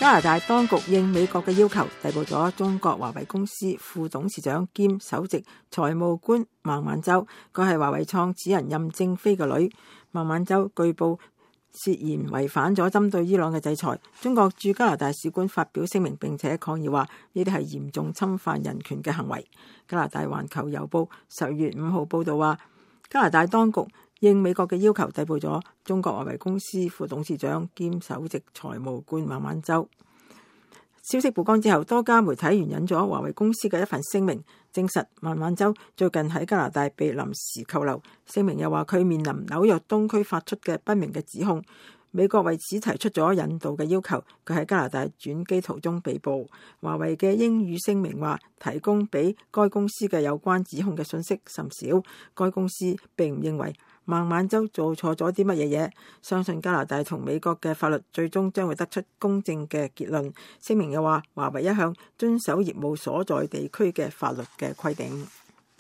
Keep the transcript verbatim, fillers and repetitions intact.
加拿大當局應美國嘅要求，逮捕咗中國華為公司副董事長兼首席財務官孟晚舟，佢係華為創始人任正非嘅女。孟晚舟據報涉嫌違反咗針對伊朗嘅制裁。中國駐加拿大使館發表聲明，並且抗議話呢啲係嚴重侵犯人權嘅行為。加拿大環球郵報十月五號報道話，加拿大當局應美國嘅要求，逮捕咗中國華為公司副董事長兼首席財務官孟晚舟。消息曝光之後，多家媒體援引咗華為公司嘅一份聲明，證實孟晚舟最近喺加拿大被臨時扣留。聲明又話佢面臨紐約東區發出嘅不明嘅指控，美國為此提出咗引渡嘅要求。佢喺加拿大轉機途中被捕。華為嘅英語聲明話，提供俾該公司嘅有關指控嘅信息甚少，該公司並唔認為孟晚舟做錯咗啲乜嘢嘢，相信加拿大同美國嘅法律最終將會得出公正嘅結論。聲明又話，華為一向遵守業務所在地區嘅法律嘅規定。